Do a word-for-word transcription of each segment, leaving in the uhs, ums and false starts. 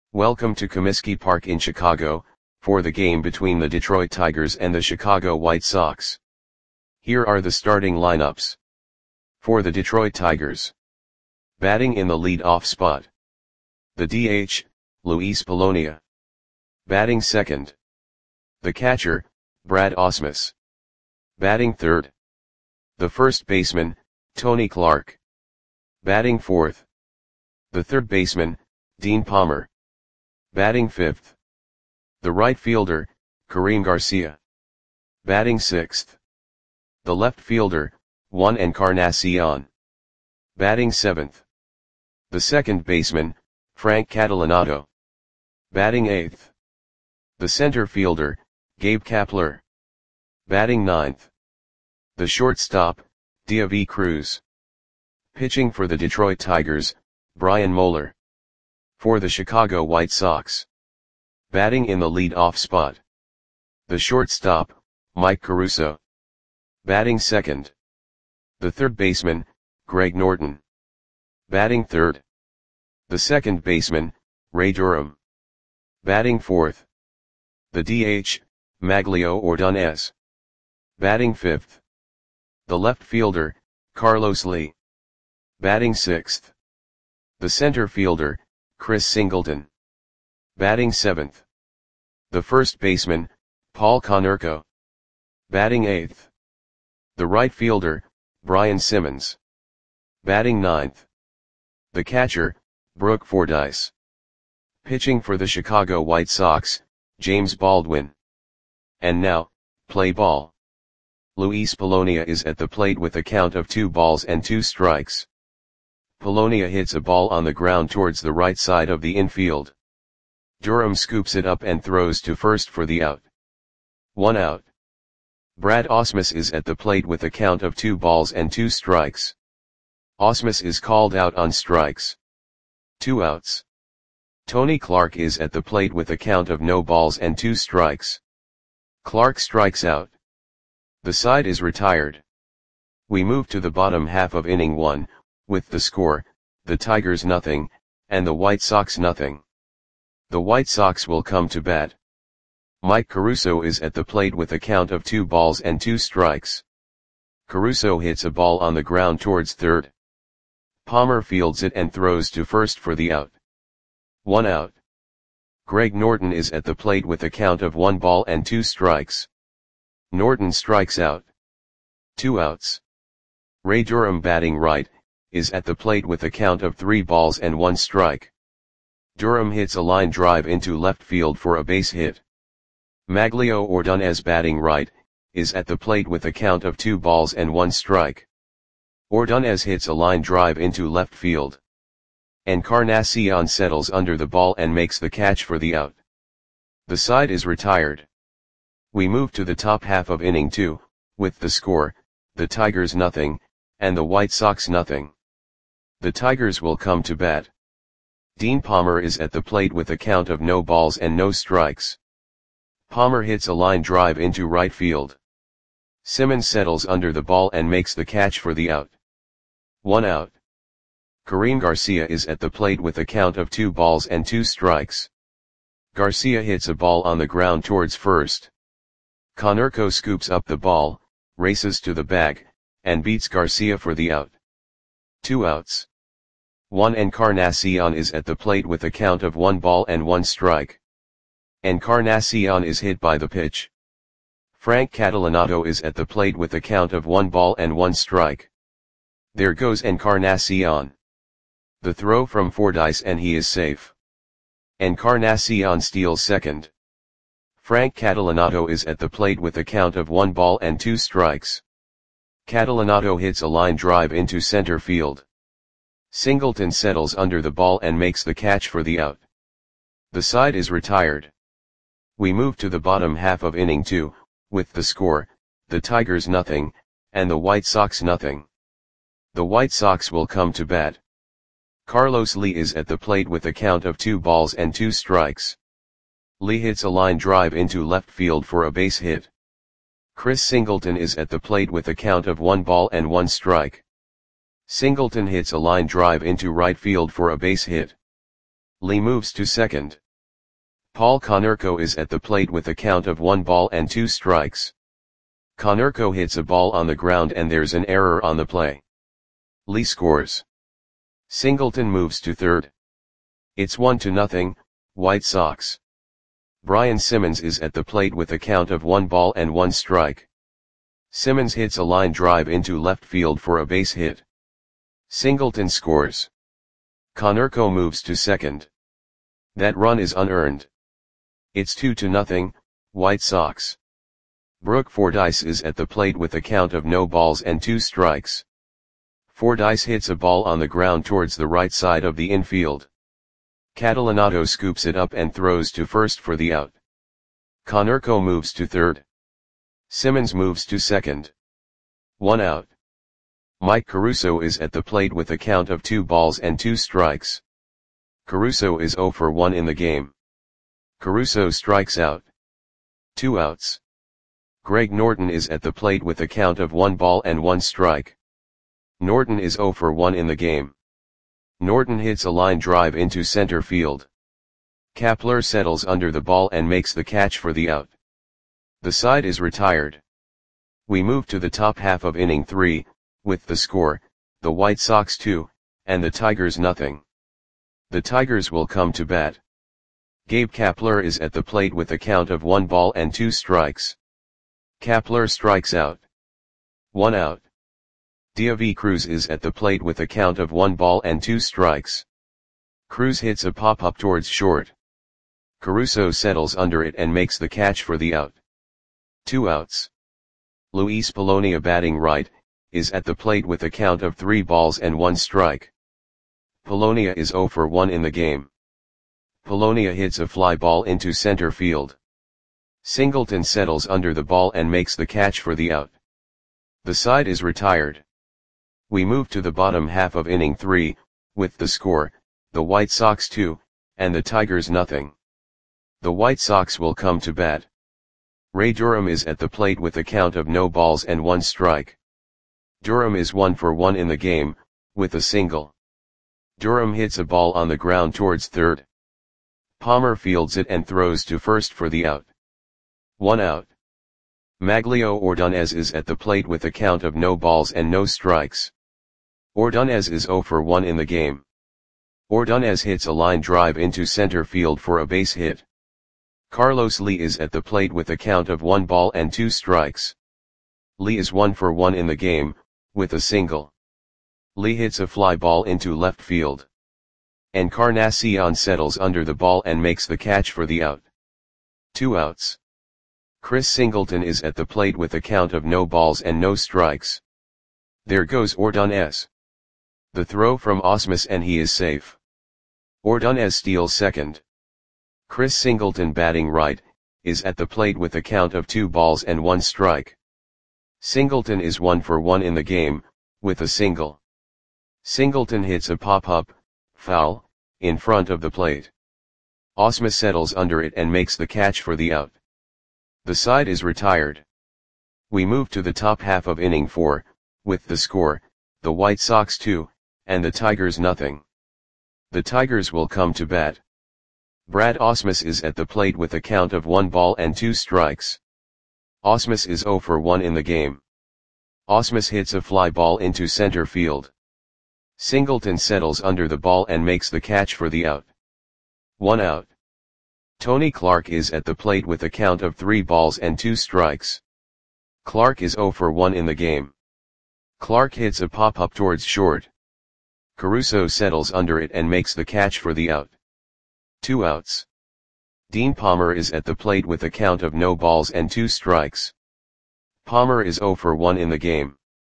Welcome to Comiskey Park in Chicago, for the game between the Detroit Tigers and the Chicago White Sox. Here are the starting lineups. For the Detroit Tigers. Batting in the lead-off spot. The D H, Luis Polonia. Batting second. The catcher, Brad Ausmus. Batting third. The first baseman, Tony Clark. Batting fourth. The third baseman, Dean Palmer. Batting fifth. The right fielder, Karim Garcia. Batting sixth. The left fielder, Juan Encarnacion. Batting seventh. The second baseman, Frank Catalanotto. Batting eighth. The center fielder, Gabe Kapler. Batting ninth. The shortstop, Diavy Cruz. Pitching for the Detroit Tigers, Brian Moeller. For the Chicago White Sox. Batting in the lead-off spot. The shortstop, Mike Caruso. Batting second. The third baseman, Greg Norton. Batting third. The second baseman, Ray Durham. Batting fourth. The D H, Maglio Ordonez. Batting fifth. The left fielder, Carlos Lee. Batting sixth. The center fielder, Chris Singleton. Batting seventh. The first baseman, Paul Konerko. Batting eighth. The right fielder, Brian Simmons. Batting ninth. The catcher, Brooke Fordyce. Pitching for the Chicago White Sox, James Baldwin. And now, play ball. Luis Polonia is at the plate with a count of two balls and two strikes. Polonia hits a ball on the ground towards the right side of the infield. Durham scoops it up and throws to first for the out. One out. Brad Ausmus is at the plate with a count of two balls and two strikes. Ausmus is called out on strikes. Two outs. Tony Clark is at the plate with a count of no balls and two strikes. Clark strikes out. The side is retired. We move to the bottom half of inning one, with the score, the Tigers nothing, and the White Sox nothing. The White Sox will come to bat. Mike Caruso is at the plate with a count of two balls and two strikes. Caruso hits a ball on the ground towards third. Palmer fields it and throws to first for the out. One out. Greg Norton is at the plate with a count of one ball and two strikes. Norton strikes out. Two outs. Ray Durham, batting right, is at the plate with a count of three balls and one strike. Durham hits a line drive into left field for a base hit. Maglio Ordonez, batting right, is at the plate with a count of two balls and one strike. Ordonez hits a line drive into left field. Encarnacion settles under the ball and makes the catch for the out. The side is retired. We move to the top half of inning two, with the score, the Tigers nothing, and the White Sox nothing. The Tigers will come to bat. Dean Palmer is at the plate with a count of no balls and no strikes. Palmer hits a line drive into right field. Simmons settles under the ball and makes the catch for the out. One out. Karim Garcia is at the plate with a count of two balls and two strikes. Garcia hits a ball on the ground towards first. Konerko scoops up the ball, races to the bag, and beats Garcia for the out. Two outs. Juan Encarnacion is at the plate with a count of one ball and one strike. Encarnacion is hit by the pitch. Frank Catalanotto is at the plate with a count of one ball and one strike. There goes Encarnacion. The throw from Fordyce and he is safe. Encarnacion steals second. Frank Catalanotto is at the plate with a count of one ball and two strikes. Catalanotto hits a line drive into center field. Singleton settles under the ball and makes the catch for the out. The side is retired. We move to the bottom half of inning two, with the score, the Tigers nothing, and the White Sox nothing. The White Sox will come to bat. Carlos Lee is at the plate with a count of two balls and two strikes. Lee hits a line drive into left field for a base hit. Chris Singleton is at the plate with a count of one ball and one strike. Singleton hits a line drive into right field for a base hit. Lee moves to second. Paul Konerko is at the plate with a count of one ball and two strikes. Konerko hits a ball on the ground and there's an error on the play. Lee scores. Singleton moves to third. It's one to nothing, White Sox. Brian Simmons is at the plate with a count of one ball and one strike. Simmons hits a line drive into left field for a base hit. Singleton scores. Konerko moves to second. That run is unearned. It's two to nothing, White Sox. Brooke Fordyce is at the plate with a count of no balls and two strikes. Fordyce hits a ball on the ground towards the right side of the infield. Catalanato scoops it up and throws to first for the out. Konerko moves to third. Simmons moves to second. One out. Mike Caruso is at the plate with a count of two balls and two strikes. Caruso is zero for one in the game. Caruso strikes out. Two outs. Greg Norton is at the plate with a count of one ball and one strike. Norton is zero for one in the game. Norton hits a line drive into center field. Kapler settles under the ball and makes the catch for the out. The side is retired. We move to the top half of inning three, with the score, the White Sox two, and the Tigers nothing. The Tigers will come to bat. Gabe Kapler is at the plate with a count of one ball and two strikes. Kapler strikes out. One out. Diavi Cruz is at the plate with a count of one ball and two strikes. Cruz hits a pop-up towards short. Caruso settles under it and makes the catch for the out. Two outs. Luis Polonia, batting right, is at the plate with a count of three balls and one strike. Polonia is zero for one in the game. Polonia hits a fly ball into center field. Singleton settles under the ball and makes the catch for the out. The side is retired. We move to the bottom half of inning three, with the score, the White Sox two, and the Tigers nothing. The White Sox will come to bat. Ray Durham is at the plate with a count of no balls and one strike. Durham is one for one in the game, with a single. Durham hits a ball on the ground towards third. Palmer fields it and throws to first for the out. One out. Maglio Ordonez is at the plate with a count of no balls and no strikes. Ordonez is zero for one in the game. Ordonez hits a line drive into center field for a base hit. Carlos Lee is at the plate with a count of one ball and two strikes. Lee is one for one in the game, with a single. Lee hits a fly ball into left field. Encarnacion settles under the ball and makes the catch for the out. Two outs. Chris Singleton is at the plate with a count of no balls and no strikes. There goes Ordonez. The throw from Osmus and he is safe. Ordonez steals second. Chris Singleton, batting right, is at the plate with a count of two balls and one strike. Singleton is one for one in the game, with a single. Singleton hits a pop-up, foul, in front of the plate. Osmus settles under it and makes the catch for the out. The side is retired. We move to the top half of inning four, with the score, the White Sox two, and the Tigers nothing. The Tigers will come to bat. Brad Osmus is at the plate with a count of one ball and two strikes. Osmus is zero for one in the game. Osmus hits a fly ball into center field. Singleton settles under the ball and makes the catch for the out. One out. Tony Clark is at the plate with a count of three balls and two strikes. Clark is zero for one in the game. Clark hits a pop-up towards short. Caruso settles under it and makes the catch for the out. Two outs. Dean Palmer is at the plate with a count of no balls and two strikes. Palmer is zero for one in the game.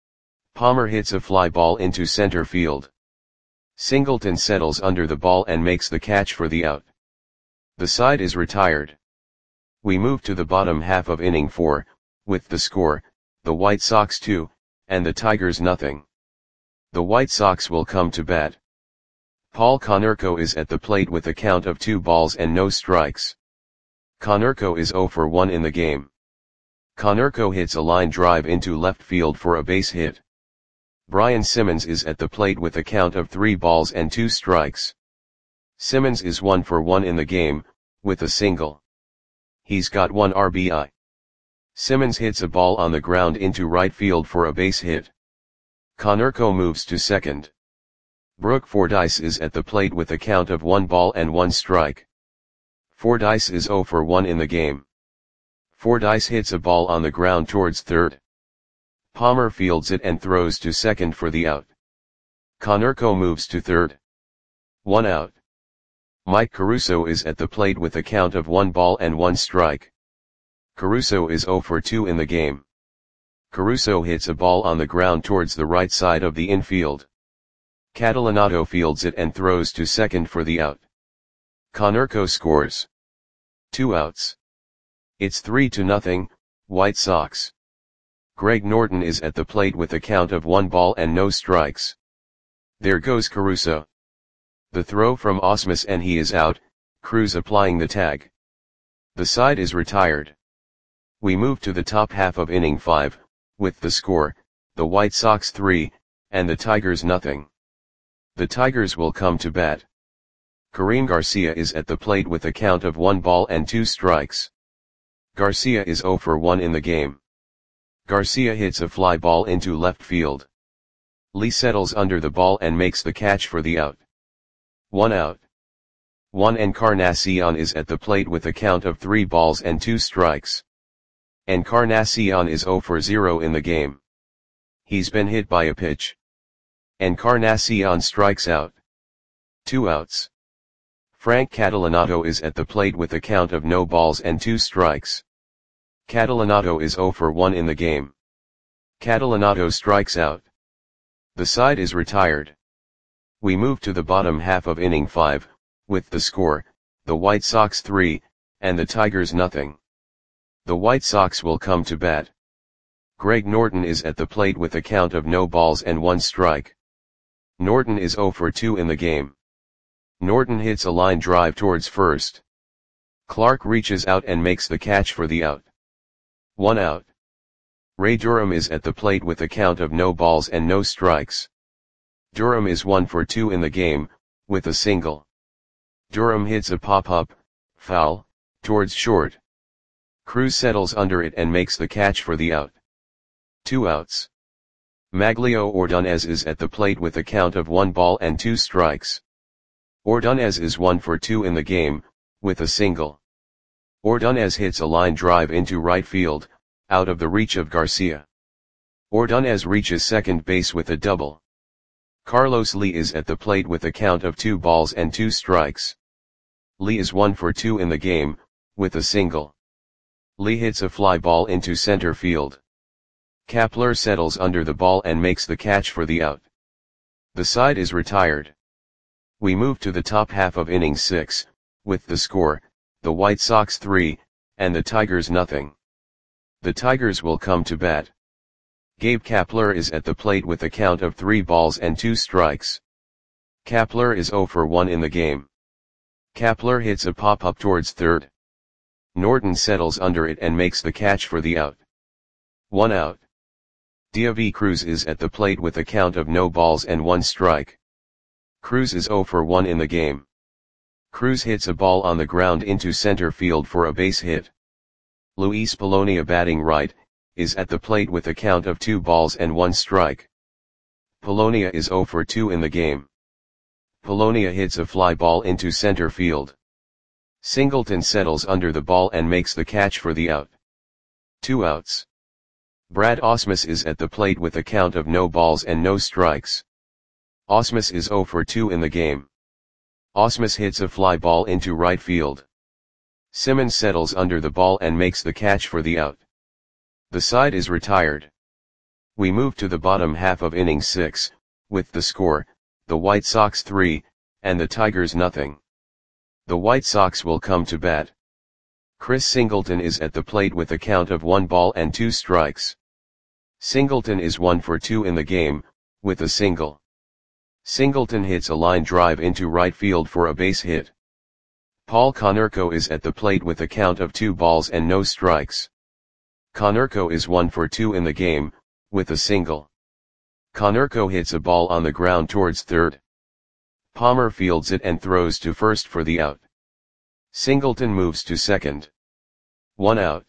Palmer hits a fly ball into center field. Singleton settles under the ball and makes the catch for the out. The side is retired. We move to the bottom half of inning four, with the score, the White Sox two, and the Tigers nothing. The White Sox will come to bat. Paul Konerko is at the plate with a count of two balls and no strikes. Konerko is zero for one in the game. Konerko hits a line drive into left field for a base hit. Brian Simmons is at the plate with a count of three balls and two strikes. Simmons is one for one in the game, with a single. He's got one R B I. Simmons hits a ball on the ground into right field for a base hit. Konerko moves to second. Brooke Fordyce is at the plate with a count of one ball and one strike. Fordyce is zero for one in the game. Fordyce hits a ball on the ground towards third. Palmer fields it and throws to second for the out. Konerko moves to third. One out. Mike Caruso is at the plate with a count of one ball and one strike. Caruso is zero for two in the game. Caruso hits a ball on the ground towards the right side of the infield. Catalanato fields it and throws to second for the out. Konerko scores. Two outs. It's three to nothing, White Sox. Greg Norton is at the plate with a count of one ball and no strikes. There goes Caruso. The throw from Ausmus and he is out, Cruz applying the tag. The side is retired. We move to the top half of inning five, with the score, the White Sox three, and the Tigers nothing. The Tigers will come to bat. Karim Garcia is at the plate with a count of one ball and two strikes. Garcia is zero for one in the game. Garcia hits a fly ball into left field. Lee settles under the ball and makes the catch for the out. One out. Juan Encarnacion is at the plate with a count of three balls and two strikes. Encarnacion is zero for zero in the game. He's been hit by a pitch. Encarnacion strikes out. Two outs. Frank Catalanato is at the plate with a count of no balls and two strikes. Catalanato is zero for one in the game. Catalanato strikes out. The side is retired. We move to the bottom half of inning five, with the score, the White Sox three, and the Tigers nothing. The White Sox will come to bat. Greg Norton is at the plate with a count of no balls and one strike. Norton is zero for two in the game. Norton hits a line drive towards first. Clark reaches out and makes the catch for the out. One out. Ray Durham is at the plate with a count of no balls and no strikes. Durham is one for two in the game, with a single. Durham hits a pop-up, foul, towards short. Cruz settles under it and makes the catch for the out. Two outs. Maglio Ordonez is at the plate with a count of one ball and two strikes. Ordonez is one for two in the game, with a single. Ordonez hits a line drive into right field, out of the reach of Garcia. Ordonez reaches second base with a double. Carlos Lee is at the plate with a count of two balls and two strikes. Lee is one for two in the game, with a single. Lee hits a fly ball into center field. Kapler settles under the ball and makes the catch for the out. The side is retired. We move to the top half of inning six, with the score, the White Sox three, and the Tigers nothing. The Tigers will come to bat. Gabe Kapler is at the plate with a count of three balls and two strikes. Kapler is zero for one in the game. Kapler hits a pop-up towards third. Norton settles under it and makes the catch for the out. One out. Diavi Cruz is at the plate with a count of no balls and one strike. Cruz is zero for one in the game. Cruz hits a ball on the ground into center field for a base hit. Luis Polonia, batting right, is at the plate with a count of two balls and one strike. Polonia is zero for two in the game. Polonia hits a fly ball into center field. Singleton settles under the ball and makes the catch for the out. Two outs. Brad Ausmus is at the plate with a count of no balls and no strikes. Ausmus is zero for two in the game. Ausmus hits a fly ball into right field. Simmons settles under the ball and makes the catch for the out. The side is retired. We move to the bottom half of inning six, with the score, the White Sox three, and the Tigers nothing. The White Sox will come to bat. Chris Singleton is at the plate with a count of one ball and two strikes. Singleton is one for two in the game, with a single. Singleton hits a line drive into right field for a base hit. Paul Konerko is at the plate with a count of two balls and no strikes. Konerko is one for two in the game, with a single. Konerko hits a ball on the ground towards third. Palmer fields it and throws to first for the out. Singleton moves to second. One out.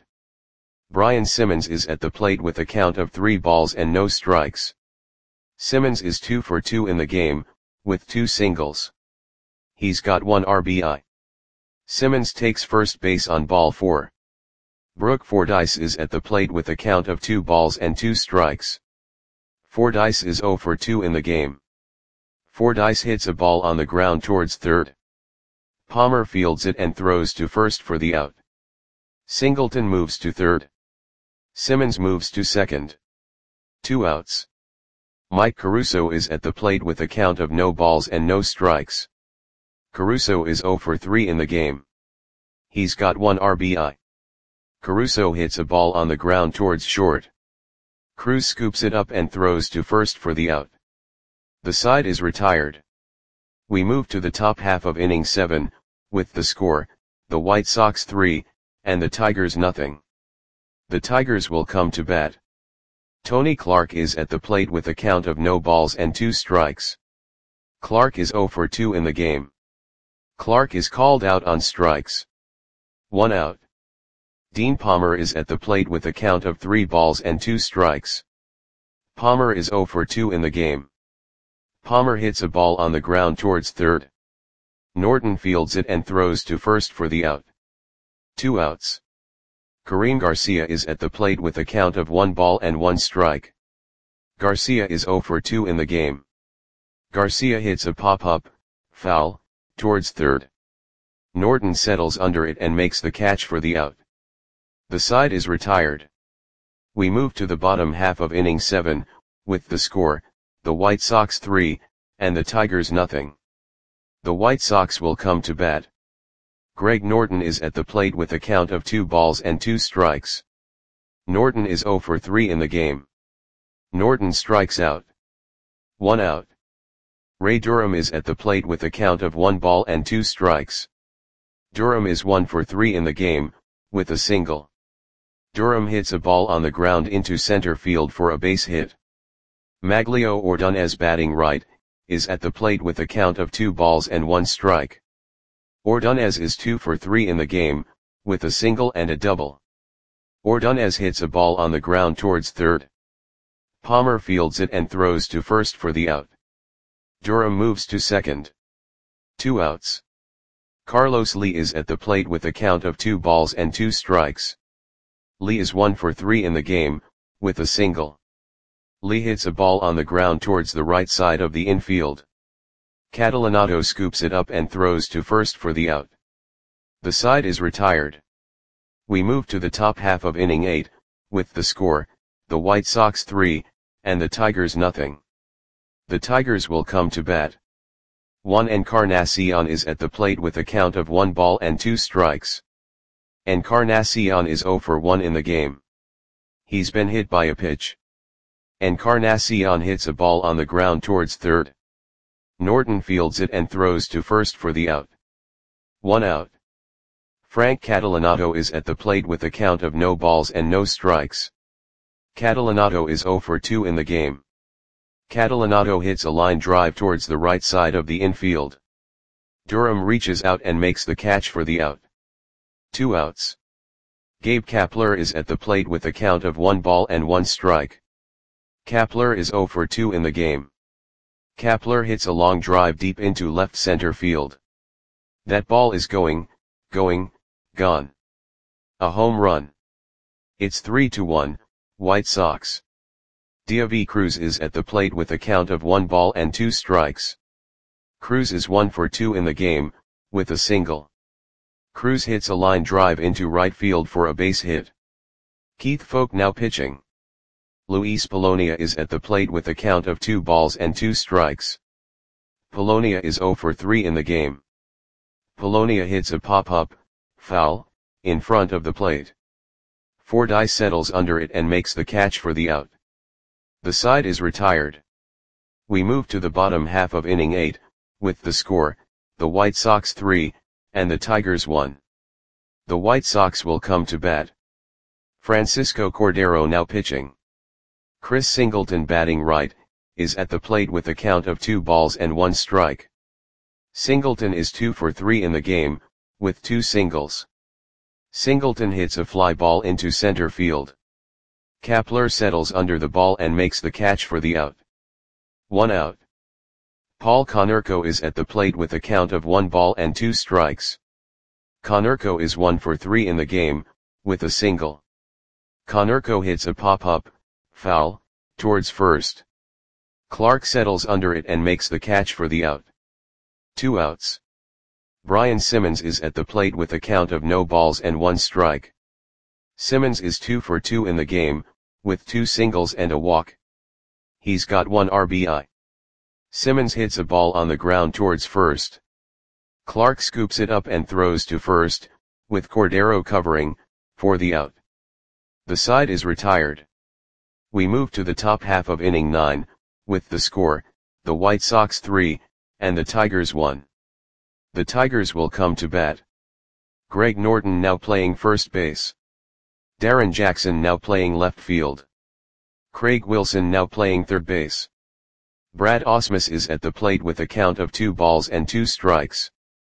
Brian Simmons is at the plate with a count of three balls and no strikes. Simmons is two for two in the game, with two singles. He's got one R B I. Simmons takes first base on ball four. Brooke Fordyce is at the plate with a count of two balls and two strikes. Fordyce is zero for two in the game. Fordyce hits a ball on the ground towards third. Palmer fields it and throws to first for the out. Singleton moves to third. Simmons moves to second. Two outs. Mike Caruso is at the plate with a count of no balls and no strikes. Caruso is zero for three in the game. He's got one R B I. Caruso hits a ball on the ground towards short. Cruz scoops it up and throws to first for the out. The side is retired. We move to the top half of inning seven, with the score, the White Sox three, and the Tigers nothing. The Tigers will come to bat. Tony Clark is at the plate with a count of no balls and two strikes. Clark is zero for two in the game. Clark is called out on strikes. One out. Dean Palmer is at the plate with a count of three balls and two strikes. Palmer is zero for two in the game. Palmer hits a ball on the ground towards third. Norton fields it and throws to first for the out. Two outs. Kareem Garcia is at the plate with a count of one ball and one strike. Garcia is zero for two in the game. Garcia hits a pop-up, foul, towards third. Norton settles under it and makes the catch for the out. The side is retired. We move to the bottom half of inning seven, with the score, the White Sox three, and the Tigers nothing. The White Sox will come to bat. Greg Norton is at the plate with a count of two balls and two strikes. Norton is zero for three in the game. Norton strikes out. One out. Ray Durham is at the plate with a count of one ball and two strikes. Durham is one for three in the game, with a single. Durham hits a ball on the ground into center field for a base hit. Maglio Ordonez, batting right, is at the plate with a count of two balls and one strike. Ordonez is two for three in the game, with a single and a double. Ordonez hits a ball on the ground towards third. Palmer fields it and throws to first for the out. Durham moves to second. Two outs. Carlos Lee is at the plate with a count of two balls and two strikes. Lee is one for three in the game, with a single. Lee hits a ball on the ground towards the right side of the infield. Catalanato scoops it up and throws to first for the out. The side is retired. We move to the top half of inning eight, with the score, the White Sox three, and the Tigers nothing. The Tigers will come to bat. Juan Encarnacion is at the plate with a count of one ball and two strikes. Encarnacion is zero for one in the game. He's been hit by a pitch. Encarnacion hits a ball on the ground towards third. Norton fields it and throws to first for the out. One out. Frank Catalanato is at the plate with a count of no balls and no strikes. Catalanato is zero for two in the game. Catalanato hits a line drive towards the right side of the infield. Durham reaches out and makes the catch for the out. Two outs. Gabe Kapler is at the plate with a count of one ball and one strike. Kapler is zero for two in the game. Kapler hits a long drive deep into left center field. That ball is going, going, gone. A home run. It's three to one, White Sox. Diavi Cruz is at the plate with a count of one ball and two strikes. Cruz is one for two in the game, with a single. Cruz hits a line drive into right field for a base hit. Keith Foulke now pitching. Luis Polonia is at the plate with a count of two balls and two strikes. Polonia is zero for three in the game. Polonia hits a pop-up, foul, in front of the plate. Fordyce settles under it and makes the catch for the out. The side is retired. We move to the bottom half of inning eight, with the score, the White Sox three, and the Tigers one. The White Sox will come to bat. Francisco Cordero now pitching. Chris Singleton, batting right, is at the plate with a count of two balls and one strike. Singleton is two for three in the game, with two singles. Singleton hits a fly ball into center field. Kapler settles under the ball and makes the catch for the out. One out. Paul Konerko is at the plate with a count of one ball and two strikes. Konerko is one for three in the game, with a single. Konerko hits a pop-up, foul, towards first. Clark settles under it and makes the catch for the out. Two outs. Brian Simmons is at the plate with a count of no balls and one strike. Simmons is two for two in the game, with two singles and a walk. He's got one R B I. Simmons hits a ball on the ground towards first. Clark scoops it up and throws to first, with Cordero covering, for the out. The side is retired. We move to the top half of inning nine, with the score, the White Sox three, and the Tigers one. The Tigers will come to bat. Greg Norton now playing first base. Darren Jackson now playing left field. Craig Wilson now playing third base. Brad Ausmus is at the plate with a count of two balls and two strikes.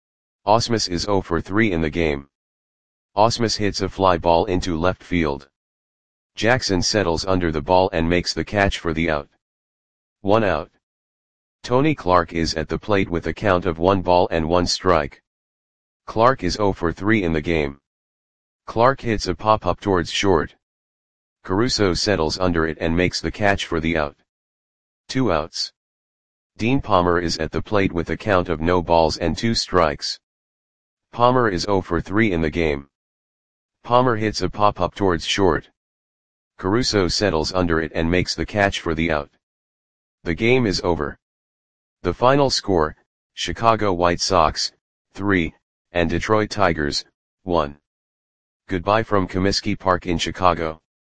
Ausmus is zero for three in the game. Ausmus hits a fly ball into left field. Jackson settles under the ball and makes the catch for the out. One out. Tony Clark is at the plate with a count of one ball and one strike. Clark is zero for three in the game. Clark hits a pop-up towards short. Caruso settles under it and makes the catch for the out. Two outs. Dean Palmer is at the plate with a count of no balls and two strikes. Palmer is zero for three in the game. Palmer hits a pop-up towards short. Caruso settles under it and makes the catch for the out. The game is over. The final score, Chicago White Sox, three, and Detroit Tigers, one. Goodbye from Comiskey Park in Chicago.